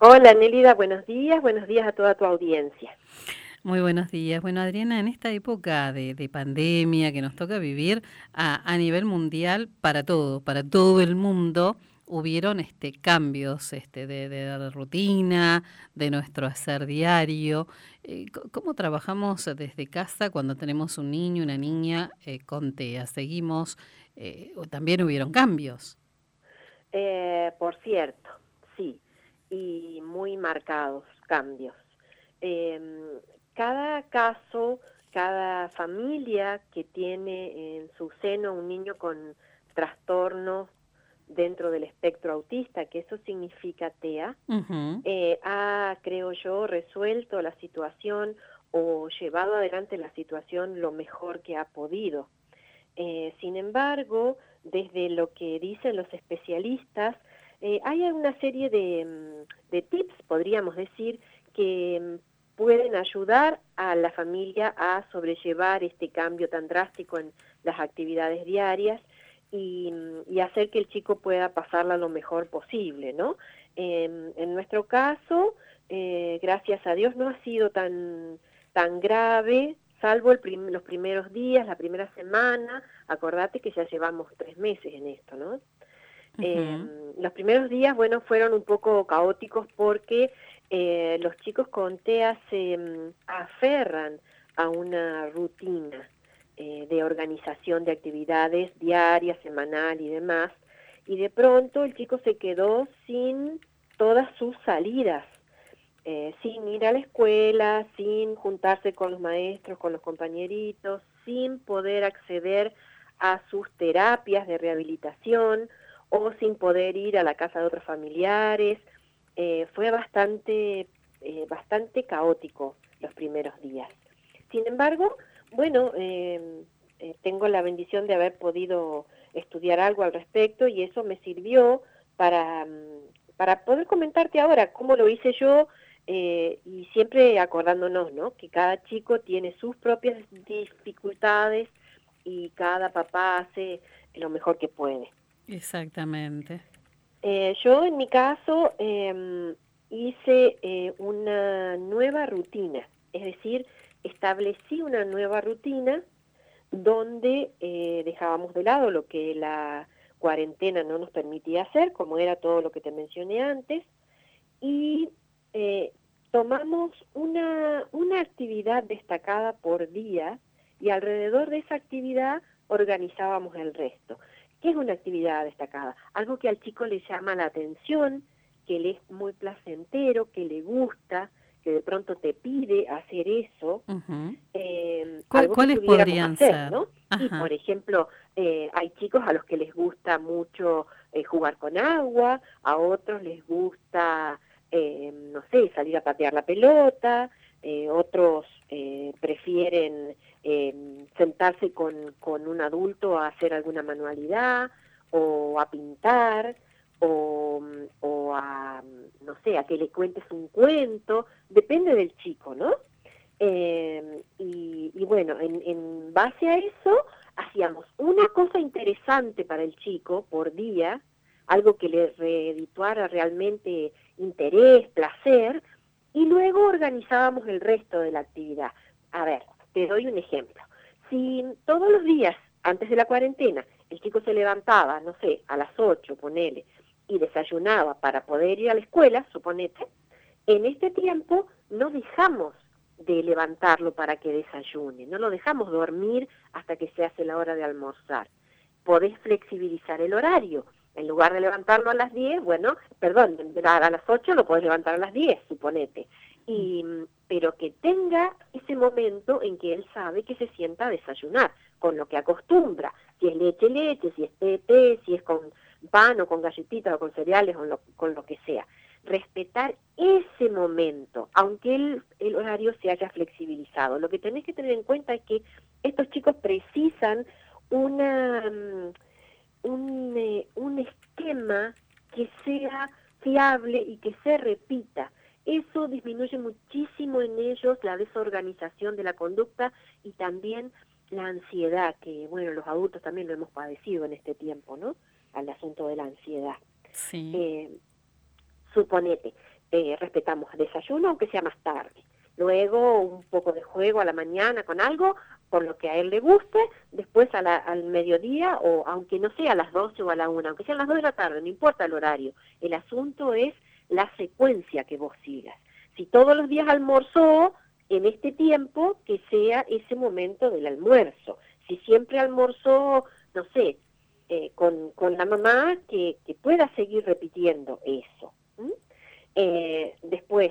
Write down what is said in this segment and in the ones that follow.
Hola Nélida, buenos días a toda tu audiencia. Muy buenos días. Bueno, Adriana, en esta época de pandemia que nos toca vivir a nivel mundial, para todo el mundo, hubieron cambios de la rutina, de nuestro hacer diario. ¿Cómo trabajamos desde casa cuando tenemos un niño, una niña con TEA? ¿Seguimos? ¿O también hubieron cambios? Por cierto, sí, y muy marcados cambios. Cada caso, cada familia que tiene en su seno un niño con trastornos dentro del espectro autista, que eso significa TEA, Ujú. creo yo, resuelto la situación o llevado adelante la situación lo mejor que ha podido. Sin embargo, desde lo que dicen los especialistas, hay una serie de tips, podríamos decir, que pueden ayudar a la familia a sobrellevar este cambio tan drástico en las actividades diarias y hacer que el chico pueda pasarla lo mejor posible, ¿no? En nuestro caso, gracias a Dios, no ha sido tan grave, salvo los primeros días, la primera semana. Acordate que ya llevamos 3 meses en esto, ¿no? Ujú. Los primeros días, bueno, fueron un poco caóticos porque los chicos con TEA se aferran a una rutina de organización de actividades diarias, semanal y demás, y de pronto el chico se quedó sin todas sus salidas, sin ir a la escuela, sin juntarse con los maestros, con los compañeritos, sin poder acceder a sus terapias de rehabilitación o sin poder ir a la casa de otros familiares. Fue bastante caótico los primeros días. Sin embargo, bueno, tengo la bendición de haber podido estudiar algo al respecto y eso me sirvió para poder comentarte ahora cómo lo hice yo, y siempre acordándonos, ¿no?, que cada chico tiene sus propias dificultades y cada papá hace lo mejor que puede. Exactamente. Yo en mi caso hice una nueva rutina, es decir, establecí una nueva rutina donde dejábamos de lado lo que la cuarentena no nos permitía hacer, como era todo lo que te mencioné antes, y eh, tomamos una actividad destacada por día y alrededor de esa actividad organizábamos el resto. ¿Qué es una actividad destacada? Algo que al chico le llama la atención, que le es muy placentero, que le gusta, que de pronto te pide hacer eso, Ujú. algo que ¿Cuáles pudiéramos podrían hacer, ser? ¿no? Y, Ajá. por ejemplo, hay chicos a los que les gusta mucho jugar con agua, a otros les gusta, no sé, salir a patear la pelota, otros prefieren sentarse con un adulto a hacer alguna manualidad o a pintar o a, no sé, a que le cuentes un cuento, depende del chico, ¿no? Y bueno, en base a eso hacíamos una cosa interesante para el chico por día, algo que le redituara realmente interés, placer, y luego organizábamos el resto de la actividad. A ver, te doy un ejemplo. Si todos los días, antes de la cuarentena, el chico se levantaba, no sé, a las 8, ponele, y desayunaba para poder ir a la escuela, suponete, en este tiempo no dejamos de levantarlo para que desayune, no lo dejamos dormir hasta que se hace la hora de almorzar. Podés flexibilizar el horario. En lugar de levantarlo a las 10, bueno, perdón, a las 8 lo podés levantar a las 10, suponete. Pero que tenga ese momento en que él sabe que se sienta a desayunar, con lo que acostumbra. Si es leche, leche, si es té, si es con pan o con galletitas o con cereales o con lo que sea. Respetar ese momento, aunque el horario se haya flexibilizado. Lo que tenés que tener en cuenta es que estos chicos precisan una, un esquema que sea fiable y que se repita. Eso disminuye muchísimo en ellos la desorganización de la conducta y también la ansiedad, que bueno, los adultos también lo hemos padecido en este tiempo, ¿no? Al asunto de la ansiedad. Sí. Eh, Suponete, respetamos desayuno, aunque sea más tarde. Luego un poco de juego a la mañana con algo, con lo que a él le guste, después al mediodía, o aunque no sea a las 12 o a la 1, aunque sean las 2 de la tarde, no importa el horario. El asunto es la secuencia que vos sigas. Si todos los días almorzó en este tiempo, que sea ese momento del almuerzo. Si siempre almorzó, no sé, con la mamá, que pueda seguir repitiendo eso. Después,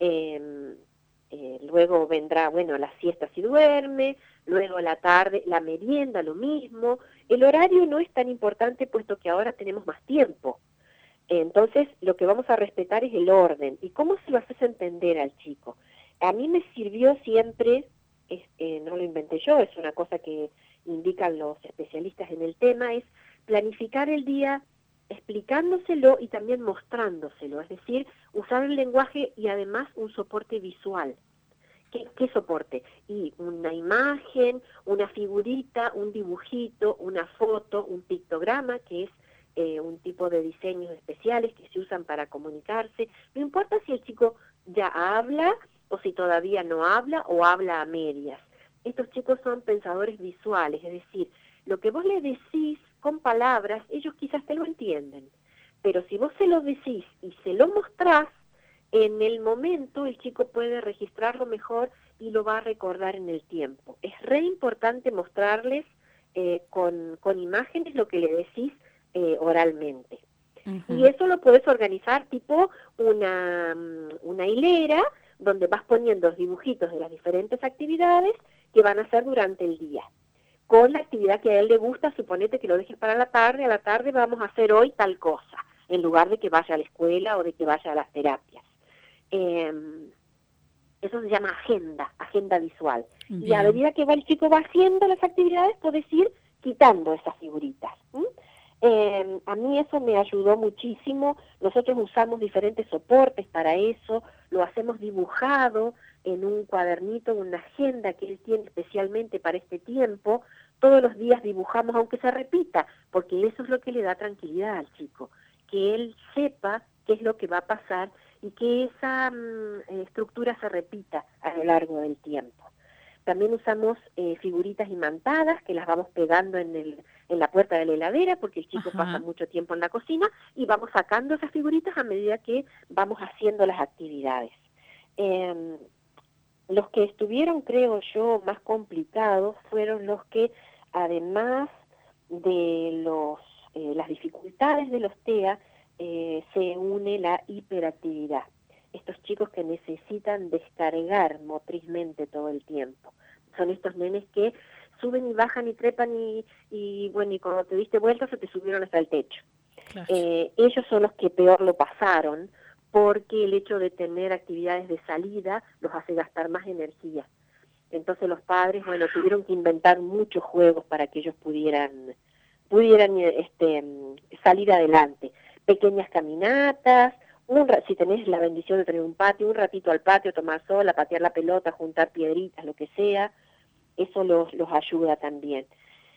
luego vendrá, bueno, la siesta si duerme, luego la tarde, la merienda, lo mismo. El horario no es tan importante puesto que ahora tenemos más tiempo. Entonces, lo que vamos a respetar es el orden. ¿Y cómo se lo haces entender al chico? A mí me sirvió siempre, no lo inventé yo, es una cosa que indican los especialistas en el tema, es planificar el día explicándoselo y también mostrándoselo, es decir, usar el lenguaje y además un soporte visual. ¿Qué soporte? Y una imagen, una figurita, un dibujito, una foto, un pictograma, que es un tipo de diseños especiales que se usan para comunicarse. No importa si el chico ya habla o si todavía no habla o habla a medias. Estos chicos son pensadores visuales, es decir, lo que vos les decís con palabras, ellos quizás te lo entienden, pero si vos se lo decís y se lo mostrás, en el momento el chico puede registrarlo mejor y lo va a recordar en el tiempo. Es re importante mostrarles con imágenes lo que le decís oralmente. Uh-huh. Y eso lo puedes organizar tipo una hilera donde vas poniendo los dibujitos de las diferentes actividades que van a hacer durante el día. Con la actividad que a él le gusta, suponete que lo dejes para la tarde, a la tarde vamos a hacer hoy tal cosa, en lugar de que vaya a la escuela o de que vaya a las terapias. Eso se llama agenda visual. Bien. Y a medida que el chico va haciendo las actividades, puedes ir quitando esas figuritas. A mí eso me ayudó muchísimo. Nosotros usamos diferentes soportes para eso, lo hacemos dibujado en un cuadernito, en una agenda que él tiene especialmente para este tiempo. Todos los días dibujamos, aunque se repita, porque eso es lo que le da tranquilidad al chico, que él sepa qué es lo que va a pasar y que esa estructura se repita a lo largo del tiempo. También usamos figuritas imantadas que las vamos pegando en la puerta de la heladera porque el chico pasa mucho tiempo en la cocina y vamos sacando esas figuritas a medida que vamos haciendo las actividades. Los que estuvieron, creo yo, más complicados fueron los que, además de las dificultades de los TEA, se une la hiperactividad. Estos chicos que necesitan descargar motrizmente todo el tiempo. Son estos nenes que suben y bajan y trepan y bueno, y cuando te diste vuelta se te subieron hasta el techo. Claro. Ellos son los que peor lo pasaron porque el hecho de tener actividades de salida los hace gastar más energía. Entonces los padres, bueno, tuvieron que inventar muchos juegos para que ellos pudieran salir adelante. Pequeñas caminatas, si tenés la bendición de tener un patio, un ratito al patio, tomar sol, a patear la pelota, juntar piedritas, lo que sea, eso los ayuda también.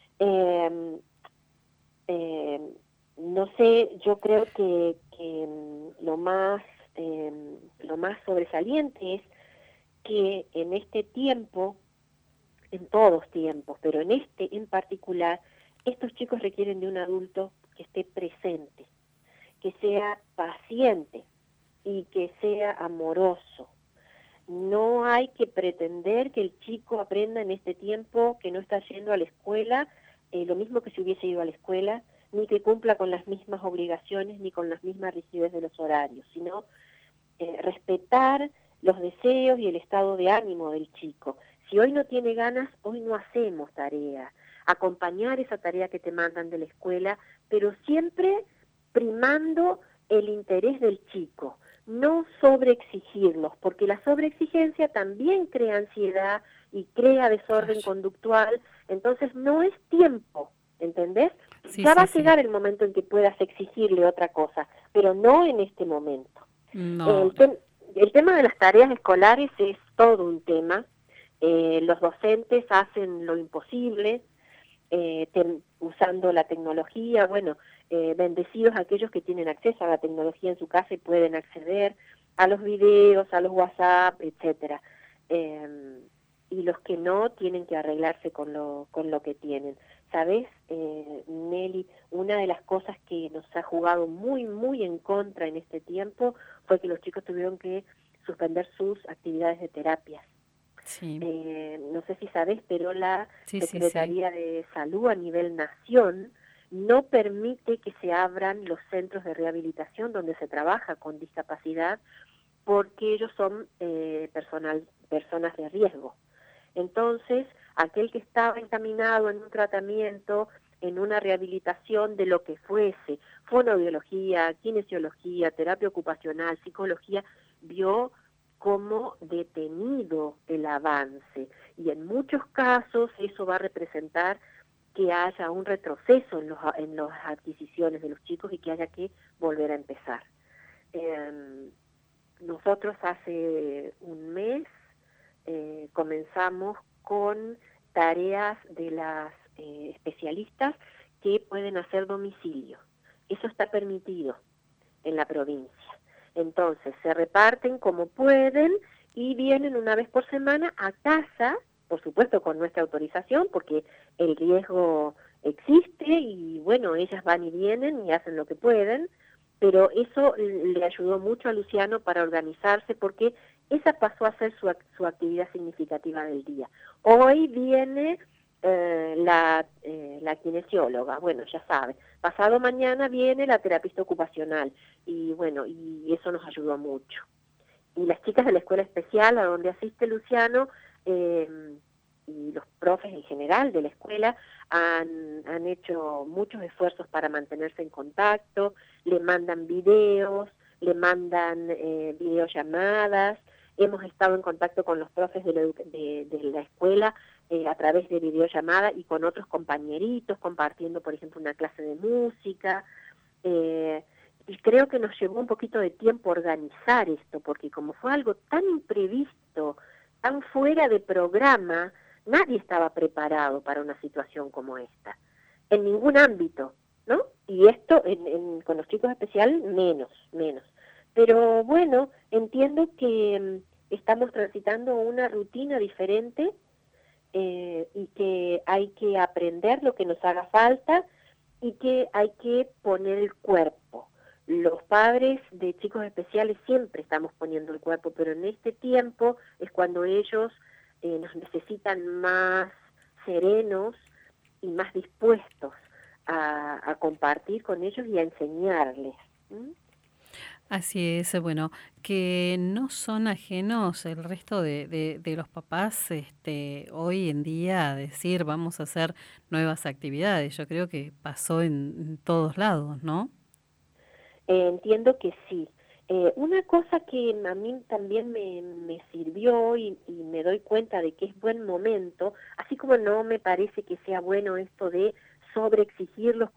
No sé, yo creo que lo más sobresaliente es que en este tiempo, en todos tiempos, pero en este en particular, estos chicos requieren de un adulto que esté presente, que sea paciente y que sea amoroso. No hay que pretender que el chico aprenda en este tiempo que no está yendo a la escuela, lo mismo que si hubiese ido a la escuela, ni que cumpla con las mismas obligaciones ni con las mismas rigidez de los horarios, sino respetar los deseos y el estado de ánimo del chico. Si hoy no tiene ganas, hoy no hacemos tarea. Acompañar esa tarea que te mandan de la escuela, pero siempre primando el interés del chico, no sobreexigirlos, porque la sobreexigencia también crea ansiedad y crea desorden conductual, entonces no es tiempo, ¿entendés? Sí, ya va a llegar el momento en que puedas exigirle otra cosa, pero no en este momento. No. El tema de las tareas escolares es todo un tema. Los docentes hacen lo imposible, usando la tecnología, bueno, bendecidos aquellos que tienen acceso a la tecnología en su casa y pueden acceder. a los videos, a los WhatsApp, etcétera. Y los que no tienen que arreglarse con lo que tienen. ¿Sabes, Nelly? Una de las cosas que nos ha jugado muy, muy en contra en este tiempo fue que los chicos tuvieron que suspender sus actividades de terapias. Sí. No sé si sabes, pero la Sí, sí, sí. Secretaría de Salud a nivel nación no permite que se abran los centros de rehabilitación donde se trabaja con discapacidad, porque ellos son personas de riesgo. Entonces, aquel que estaba encaminado en un tratamiento, en una rehabilitación de lo que fuese, fonoaudiología, kinesiología, terapia ocupacional, psicología, vio como detenido el avance. Y en muchos casos eso va a representar que haya un retroceso en las adquisiciones de los chicos y que haya que volver a empezar. Nosotros hace un mes comenzamos con tareas de las especialistas que pueden hacer domicilio. Eso está permitido en la provincia. Entonces se reparten como pueden y vienen una vez por semana a casa, por supuesto con nuestra autorización, porque el riesgo existe y bueno, ellas van y vienen y hacen lo que pueden, pero eso le ayudó mucho a Luciano para organizarse, porque esa pasó a ser su actividad significativa del día. Hoy viene la kinesióloga, bueno, ya sabe. Pasado mañana viene la terapista ocupacional y bueno, y eso nos ayudó mucho. Y las chicas de la escuela especial a donde asiste Luciano y los profes en general de la escuela han hecho muchos esfuerzos para mantenerse en contacto, le mandan videos, le mandan videollamadas. Hemos estado en contacto con los profes de la escuela a través de videollamada y con otros compañeritos, compartiendo, por ejemplo, una clase de música. Y creo que nos llevó un poquito de tiempo organizar esto, porque como fue algo tan imprevisto, tan fuera de programa, nadie estaba preparado para una situación como esta, en ningún ámbito, ¿no? Y esto con los chicos especiales menos. Pero bueno, entiendo que estamos transitando una rutina diferente y que hay que aprender lo que nos haga falta y que hay que poner el cuerpo. Los padres de chicos especiales siempre estamos poniendo el cuerpo, pero en este tiempo es cuando ellos nos necesitan más serenos y más dispuestos a compartir con ellos y a enseñarles. ¿Mm? Así es, bueno, que no son ajenos el resto de los papás hoy en día a decir vamos a hacer nuevas actividades. Yo creo que pasó en todos lados, ¿no? Entiendo que sí. Una cosa que a mí también me sirvió y me doy cuenta de que es buen momento, así como no me parece que sea bueno esto de sobreexigirlos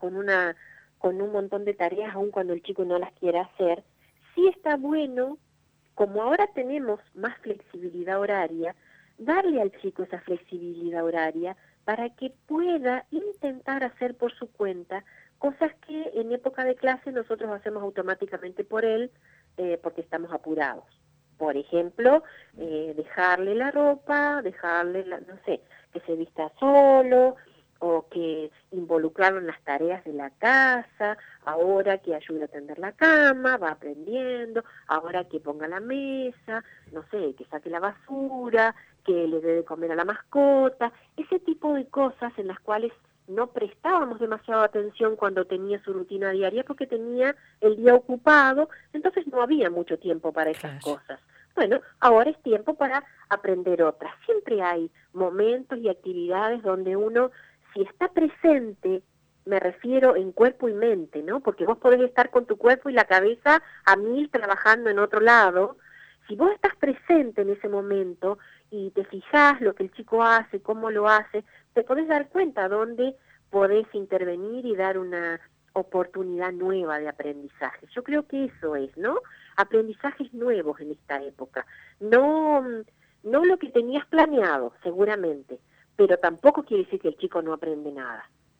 con un montón de tareas, aun cuando el chico no las quiera hacer, sí está bueno, como ahora tenemos más flexibilidad horaria, darle al chico esa flexibilidad horaria para que pueda intentar hacer por su cuenta cosas que en época de clase nosotros hacemos automáticamente por él porque estamos apurados. Por ejemplo, dejarle la ropa, no sé, que se vista solo, o que involucrarlo en las tareas de la casa, ahora que ayude a tender la cama, va aprendiendo, ahora que ponga la mesa, no sé, que saque la basura, que le dé de comer a la mascota, ese tipo de cosas en las cuales no prestábamos demasiada atención cuando tenía su rutina diaria porque tenía el día ocupado, entonces no había mucho tiempo para esas Claro. cosas. Bueno, ahora es tiempo para aprender otras. Siempre hay momentos y actividades donde uno, si está presente, me refiero en cuerpo y mente, ¿no? Porque vos podés estar con tu cuerpo y la cabeza a mil trabajando en otro lado. Si vos estás presente en ese momento y te fijás lo que el chico hace, cómo lo hace, te podés dar cuenta dónde podés intervenir y dar una oportunidad nueva de aprendizaje. Yo creo que eso es, ¿no? Aprendizajes nuevos en esta época. No, no lo que tenías planeado, seguramente, pero tampoco quiere decir que el chico no aprende nada. No,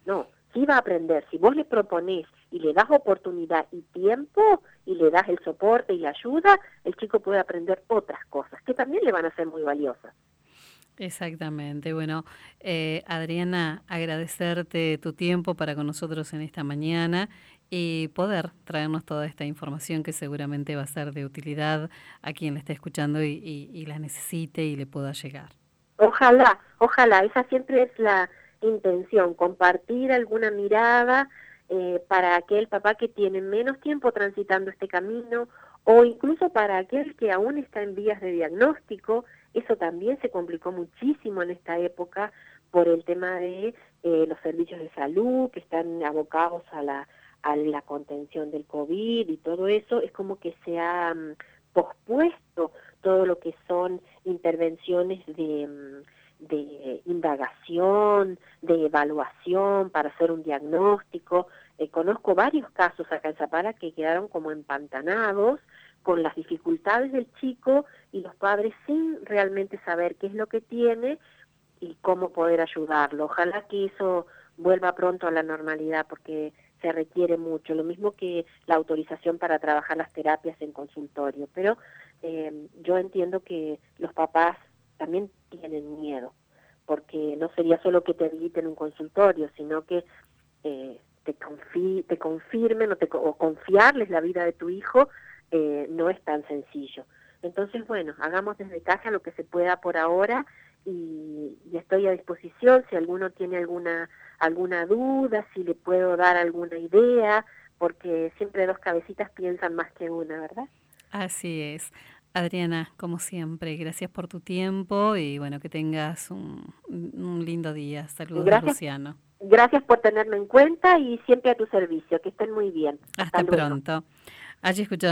sí va a aprender. Si vos le proponés y le das oportunidad y tiempo y le das el soporte y la ayuda, el chico puede aprender otras cosas que también le van a ser muy valiosas. Exactamente. Bueno, Adriana, agradecerte tu tiempo para con nosotros en esta mañana y poder traernos toda esta información que seguramente va a ser de utilidad a quien la esté escuchando y la necesite y le pueda llegar. Ojalá, ojalá, esa siempre es la intención, compartir alguna mirada para aquel papá que tiene menos tiempo transitando este camino o incluso para aquel que aún está en vías de diagnóstico. Eso también se complicó muchísimo en esta época por el tema de los servicios de salud que están abocados a la contención del COVID y todo eso. Es como que se ha pospuesto todo lo que son intervenciones de indagación, de evaluación para hacer un diagnóstico. Conozco varios casos acá en Zapala que quedaron como empantanados con las dificultades del chico y los padres sin realmente saber qué es lo que tiene y cómo poder ayudarlo. Ojalá que eso vuelva pronto a la normalidad porque se requiere mucho, lo mismo que la autorización para trabajar las terapias en consultorio, pero yo entiendo que los papás también tienen miedo, porque no sería solo que te habiliten un consultorio, sino que te confirmen o confiarles la vida de tu hijo no es tan sencillo. Entonces, bueno, hagamos desde casa lo que se pueda por ahora y estoy a disposición si alguno tiene alguna duda, si le puedo dar alguna idea, porque siempre dos cabecitas piensan más que una, ¿verdad? Así es. Adriana, como siempre, gracias por tu tiempo y bueno, que tengas un lindo día. Saludos de Gracias, Luciano. gracias por tenerme en cuenta y siempre a tu servicio. Que estén muy bien. Hasta Hasta luego. pronto. Allí escuchamos